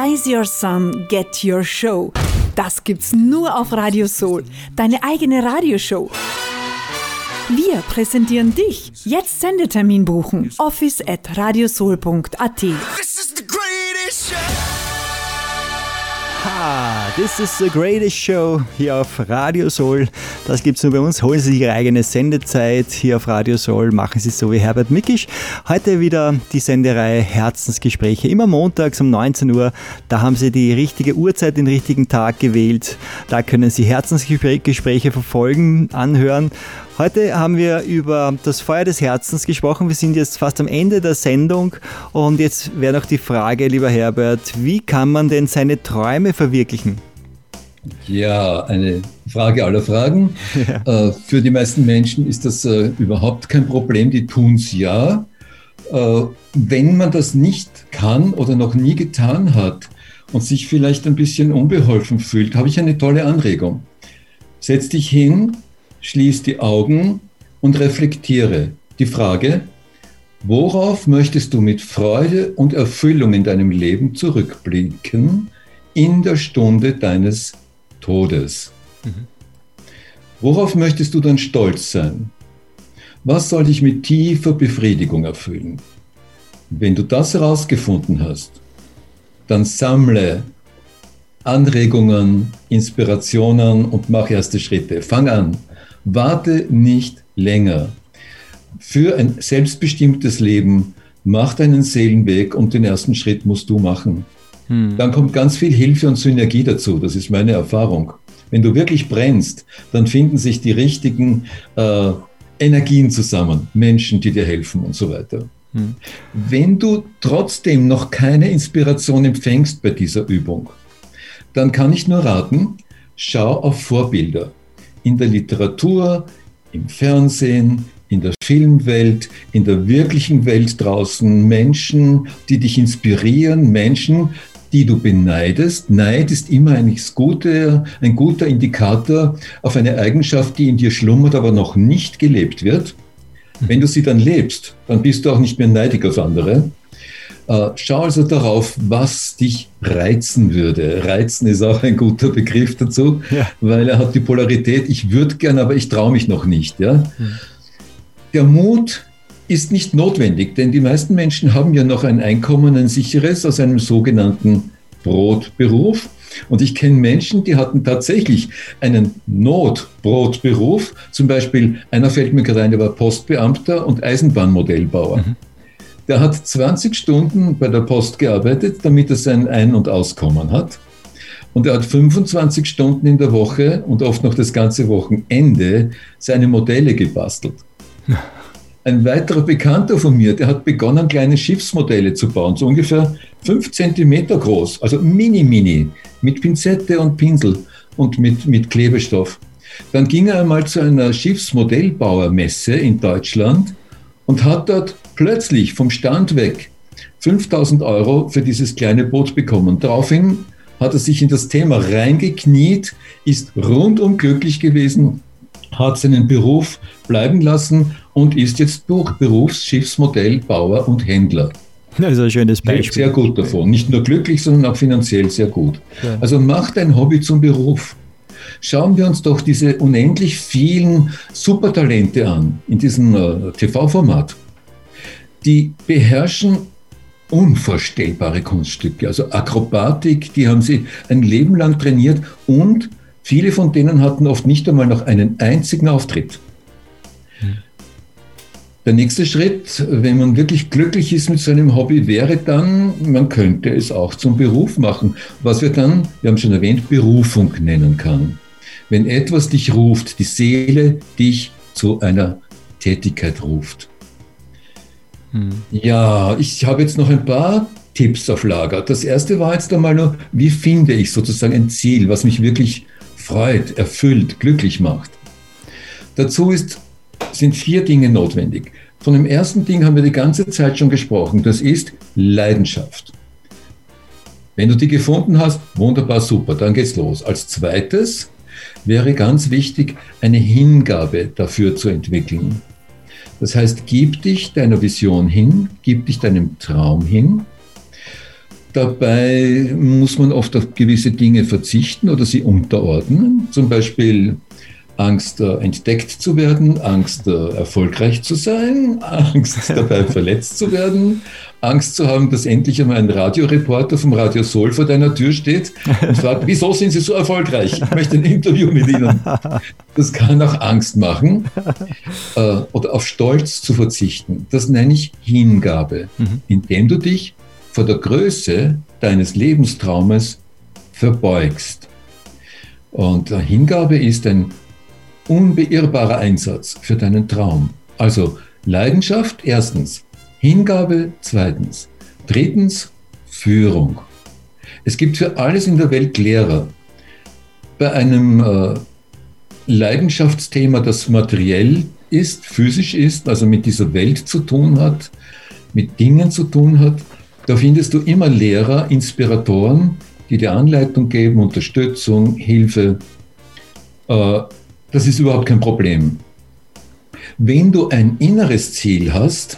Rise Your Sun, Get Your Show. Das gibt's nur auf Radio Soul, deine eigene Radioshow. Wir präsentieren dich. Jetzt Sendetermin buchen. office@radiosoul.at. This is the greatest show hier auf Radio Soul. Das gibt's nur bei uns. Holen Sie sich Ihre eigene Sendezeit hier auf Radio Soul. Machen Sie es so wie Herbert Mikisch. Heute wieder die Sendereihe Herzensgespräche. Immer montags um 19 Uhr. Da haben Sie die richtige Uhrzeit, den richtigen Tag gewählt. Da können Sie Herzensgespräche verfolgen, anhören. Heute haben wir über das Feuer des Herzens gesprochen. Wir sind jetzt fast am Ende der Sendung und jetzt wäre noch die Frage, lieber Herbert, wie kann man denn seine Träume verwirklichen? Ja, eine Frage aller Fragen. Ja. Für die meisten Menschen ist das überhaupt kein Problem, die tun es ja. Wenn man das nicht kann oder noch nie getan hat und sich vielleicht ein bisschen unbeholfen fühlt, habe ich eine tolle Anregung. Setz dich hin, schließ die Augen und reflektiere die Frage, worauf möchtest du mit Freude und Erfüllung in deinem Leben zurückblicken in der Stunde deines Todes? Worauf möchtest du dann stolz sein? Was soll dich mit tiefer Befriedigung erfüllen? Wenn du das herausgefunden hast, dann sammle Anregungen, Inspirationen und mach erste Schritte. Fang an. Warte nicht länger. Für ein selbstbestimmtes Leben mach deinen Seelenweg und den ersten Schritt musst du machen. Dann kommt ganz viel Hilfe und Synergie dazu. Das ist meine Erfahrung. Wenn du wirklich brennst, dann finden sich die richtigen Energien zusammen. Menschen, die dir helfen und so weiter. Wenn du trotzdem noch keine Inspiration empfängst bei dieser Übung, dann kann ich nur raten, schau auf Vorbilder. In der Literatur, im Fernsehen, in der Filmwelt, in der wirklichen Welt draußen, Menschen, die dich inspirieren, Menschen, die du beneidest. Neid ist immer ein guter Indikator auf eine Eigenschaft, die in dir schlummert, aber noch nicht gelebt wird. Wenn du sie dann lebst, dann bist du auch nicht mehr neidig auf andere. Schau also darauf, was dich reizen würde. Reizen ist auch ein guter Begriff dazu, ja, weil er hat die Polarität, ich würde gern, aber ich traue mich noch nicht. Ja? Der Mut ist nicht notwendig, denn die meisten Menschen haben ja noch ein Einkommen, ein sicheres, aus einem sogenannten Brotberuf. Und ich kenne Menschen, die hatten tatsächlich einen Notbrotberuf. Zum Beispiel, einer fällt mir gerade ein, der war Postbeamter und Eisenbahnmodellbauer. Der hat 20 Stunden bei der Post gearbeitet, damit er sein Ein- und Auskommen hat. Und er hat 25 Stunden in der Woche und oft noch das ganze Wochenende seine Modelle gebastelt. Ein weiterer Bekannter von mir, der hat begonnen, kleine Schiffsmodelle zu bauen, so ungefähr 5 Zentimeter groß, also mini, mit Pinzette und Pinsel und mit Klebestoff. Dann ging er einmal zu einer Schiffsmodellbauermesse in Deutschland und hat dort plötzlich vom Stand weg 5.000 € für dieses kleine Boot bekommen. Daraufhin hat er sich in das Thema reingekniet, ist rundum glücklich gewesen, hat seinen Beruf bleiben lassen und ist jetzt Berufsschiffsmodellbauer und Händler. Das ist ein schönes Beispiel. Sehr gut davon. Nicht nur glücklich, sondern auch finanziell sehr gut. Ja. Also mach dein Hobby zum Beruf. Schauen wir uns doch diese unendlich vielen Supertalente an in diesem TV-Format. Die beherrschen unvorstellbare Kunststücke, also Akrobatik, die haben sie ein Leben lang trainiert und viele von denen hatten oft nicht einmal noch einen einzigen Auftritt. Der nächste Schritt, wenn man wirklich glücklich ist mit seinem Hobby, wäre dann, man könnte es auch zum Beruf machen, was wir dann, wir haben schon erwähnt, Berufung nennen kann. Wenn etwas dich ruft, die Seele dich zu einer Tätigkeit ruft. Ja, ich habe jetzt noch ein paar Tipps auf Lager. Das erste war jetzt einmal nur, wie finde ich sozusagen ein Ziel, was mich wirklich freut, erfüllt, glücklich macht. Dazu sind 4 Dinge notwendig. Von dem ersten Ding haben wir die ganze Zeit schon gesprochen. Das ist Leidenschaft. Wenn du die gefunden hast, wunderbar, super, dann geht's los. Als zweites wäre ganz wichtig, eine Hingabe dafür zu entwickeln. Das heißt, gib dich deiner Vision hin, gib dich deinem Traum hin. Dabei muss man oft auf gewisse Dinge verzichten oder sie unterordnen. Zum Beispiel Angst, entdeckt zu werden, Angst, erfolgreich zu sein, Angst, dabei verletzt zu werden, Angst zu haben, dass endlich einmal ein Radioreporter vom Radio Soul vor deiner Tür steht und fragt, wieso sind Sie so erfolgreich? Ich möchte ein Interview mit Ihnen. Das kann auch Angst machen. Oder auf Stolz zu verzichten. Das nenne ich Hingabe, indem du dich vor der Größe deines Lebenstraumes verbeugst. Und Hingabe ist ein unbeirrbarer Einsatz für deinen Traum. Also Leidenschaft, erstens. Hingabe, zweitens. Drittens, Führung. Es gibt für alles in der Welt Lehrer. Bei einem Leidenschaftsthema, das materiell ist, physisch ist, also mit dieser Welt zu tun hat, mit Dingen zu tun hat, da findest du immer Lehrer, Inspiratoren, die dir Anleitung geben, Unterstützung, Hilfe. Das ist überhaupt kein Problem. Wenn du ein inneres Ziel hast,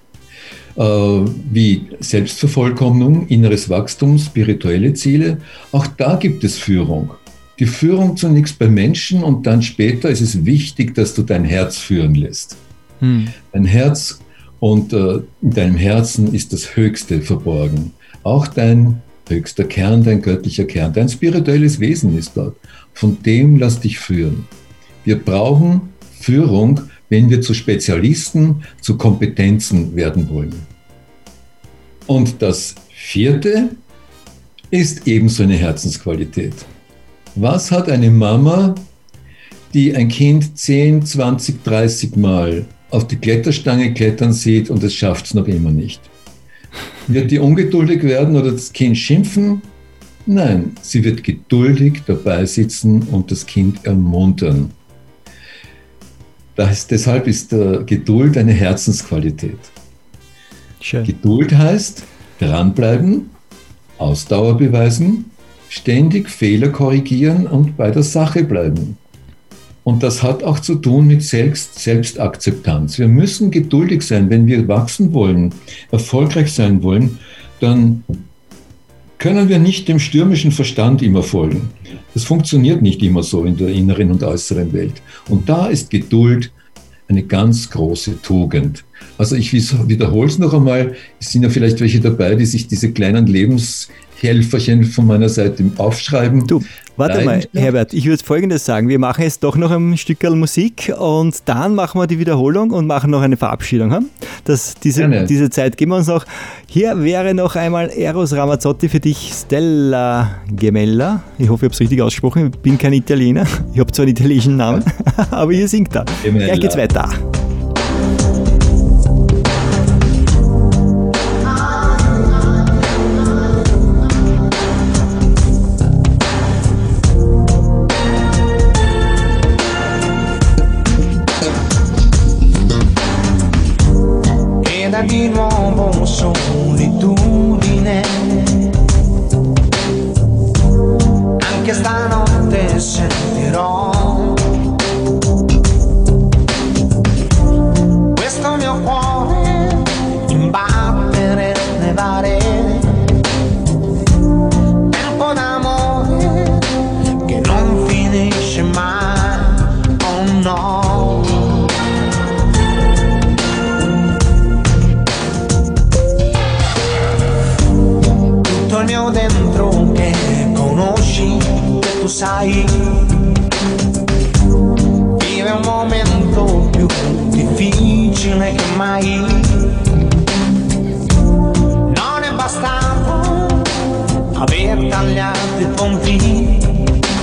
wie Selbstvervollkommnung, inneres Wachstum, spirituelle Ziele, auch da gibt es Führung. Die Führung zunächst bei Menschen und dann später ist es wichtig, dass du dein Herz führen lässt. Dein Herz und in deinem Herzen ist das Höchste verborgen. Auch dein höchster Kern, dein göttlicher Kern, dein spirituelles Wesen ist dort. Von dem lass dich führen. Wir brauchen Führung, wenn wir zu Spezialisten, zu Kompetenzen werden wollen. Und das vierte ist ebenso eine Herzensqualität. Was hat eine Mama, die ein Kind 10, 20, 30 Mal auf die Kletterstange klettern sieht und es schafft es noch immer nicht? Wird die ungeduldig werden oder das Kind schimpfen? Nein, sie wird geduldig dabei sitzen und das Kind ermuntern. Deshalb ist Geduld eine Herzensqualität. Schön. Geduld heißt dranbleiben, Ausdauer beweisen, ständig Fehler korrigieren und bei der Sache bleiben. Und das hat auch zu tun mit Selbstakzeptanz. Wir müssen geduldig sein, wenn wir wachsen wollen, erfolgreich sein wollen, dann können wir nicht dem stürmischen Verstand immer folgen. Das funktioniert nicht immer so in der inneren und äußeren Welt. Und da ist Geduld eine ganz große Tugend. Also ich wiederhole es noch einmal, es sind ja vielleicht welche dabei, die sich diese kleinen Lebenshelferchen von meiner Seite aufschreiben. Du, warte mal, Herbert, ich würde Folgendes sagen, wir machen jetzt doch noch ein Stückerl Musik und dann machen wir die Wiederholung und machen noch eine Verabschiedung. Hm? Diese Zeit geben wir uns noch. Hier wäre noch einmal Eros Ramazzotti für dich, Stella Gemella. Ich hoffe, ich habe es richtig ausgesprochen, ich bin kein Italiener, ich habe zwar einen italienischen Namen, aber hier singt er. Gleich geht's weiter. Di nuovo solitudine, anche stanotte sentirò questo mio cuore imbattere le varie, tempo d'amore che non finisce mai, oh no. Il mio dentro che conosci, che tu sai, vive un momento più difficile che mai. Non è bastato aver tagliato i ponti